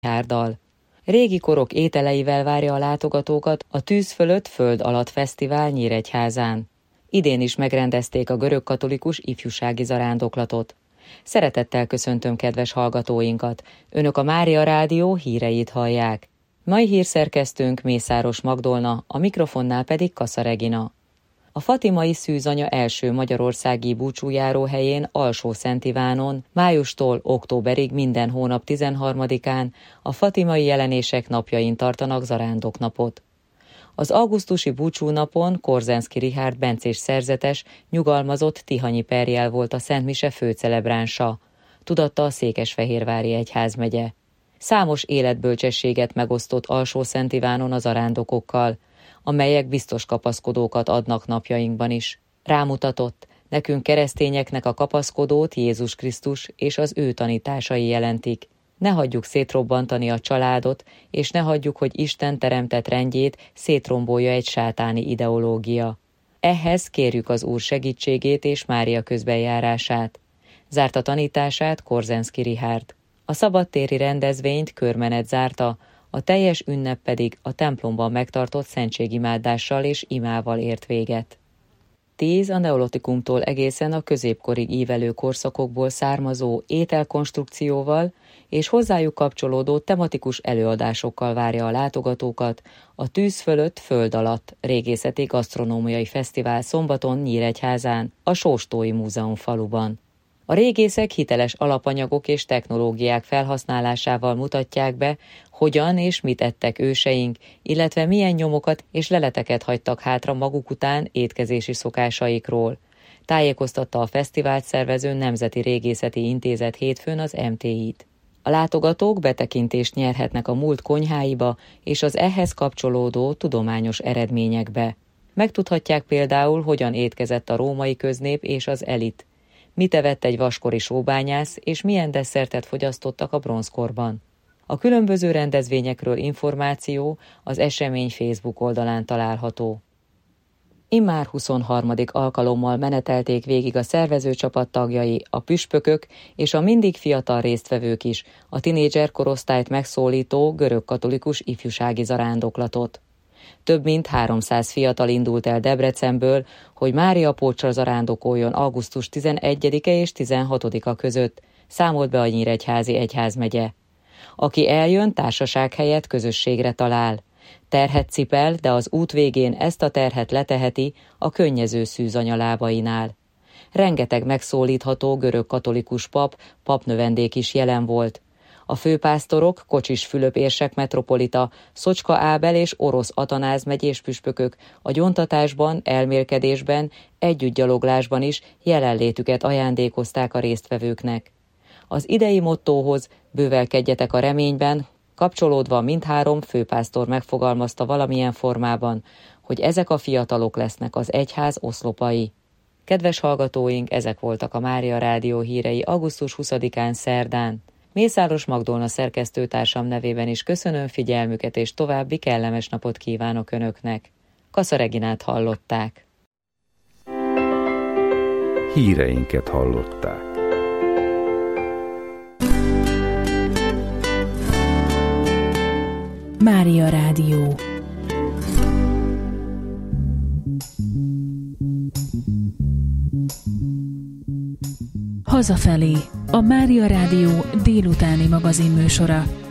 nyíregyhárdal. Régi korok ételeivel várja a látogatókat a Tűz fölött, föld alatt fesztivál Nyíregyházán. Idén is megrendezték a görögkatolikus ifjúsági zarándoklatot. Szeretettel köszöntöm kedves hallgatóinkat, Önök a Mária Rádió híreit hallják. Mai hírszerkesztőnk Mészáros Magdolna, a mikrofonnál pedig Kassa Regina. A fatimai szűzanya első magyarországi búcsújáró helyén Alsó-Szent Ivánon májustól októberig minden hónap 13-án a fatimai jelenések napjain tartanak zarándoknapot. Az augusztusi búcsúnapon Korzenszky Richárd bencés szerzetes, nyugalmazott Tihanyi Perjel volt a Szent Mise főcelebránsa, tudatta a Székesfehérvári egyházmegye. Számos életbölcsességet megosztott Alsó-Szent Ivánon az zarándokokkal, amelyek biztos kapaszkodókat adnak napjainkban is. Rámutatott, nekünk keresztényeknek a kapaszkodót Jézus Krisztus és az ő tanításai jelentik. Ne hagyjuk szétrobbantani a családot, és ne hagyjuk, hogy Isten teremtett rendjét szétrombolja egy sátáni ideológia. Ehhez kérjük az Úr segítségét és Mária közbenjárását. Zárta tanítását Korzenszky Richárd. A szabadtéri rendezvényt körmenet zárta, a teljes ünnep pedig a templomban megtartott szentségimádással és imával ért véget. 10 a neolitikumtól egészen a középkorig ívelő korszakokból származó ételkonstrukcióval és hozzájuk kapcsolódó tematikus előadásokkal várja a látogatókat a Tűz fölött, föld alatt régészeti gasztronómiai fesztivál szombaton Nyíregyházán, a Sóstói Múzeum faluban. A régészek hiteles alapanyagok és technológiák felhasználásával mutatják be, hogyan és mit ettek őseink, illetve milyen nyomokat és leleteket hagytak hátra maguk után étkezési szokásaikról. Tájékoztatta a fesztivált szervező Nemzeti Régészeti Intézet hétfőn az MTI-t. A látogatók betekintést nyerhetnek a múlt konyháiba és az ehhez kapcsolódó tudományos eredményekbe. Megtudhatják például, hogyan étkezett a római köznép és az elit. Mit evett egy vaskori sóbányász, és milyen desszertet fogyasztottak a bronzkorban. A különböző rendezvényekről információ az esemény Facebook oldalán található. Immár 23. alkalommal menetelték végig a szervezőcsapat tagjai, a püspökök és a mindig fiatal résztvevők is a tinédzser korosztályt megszólító görögkatolikus ifjúsági zarándoklatot. Több mint 300 fiatal indult el Debrecenből, hogy Máriapócsra zarándokoljon augusztus 11-e és 16-a között, számolt be a Nyíregyházi egyházmegye. Aki eljön, társaság helyett közösségre talál. Terhet cipel, de az út végén ezt a terhet leteheti a könnyező szűzanya lábainál. Rengeteg megszólítható görögkatolikus papnövendék is jelen volt. A főpásztorok, Kocsis Fülöp érsek metropolita, Szocska Ábel és Orosz Atanáz megyés püspökök a gyóntatásban, elmélkedésben, együttgyaloglásban is jelenlétüket ajándékozták a résztvevőknek. Az idei mottóhoz, bővelkedjetek a reményben, kapcsolódva mindhárom főpásztor megfogalmazta valamilyen formában, hogy ezek a fiatalok lesznek az egyház oszlopai. Kedves hallgatóink, ezek voltak a Mária Rádió hírei augusztus 20-án szerdán. Mészáros Magdolna szerkesztőtársam nevében is köszönöm figyelmüket, és további kellemes napot kívánok Önöknek. Kassa Reginát hallották. Híreinket hallották. Mária Rádió. Hazafelé, a Mária Rádió délutáni magazinműsora.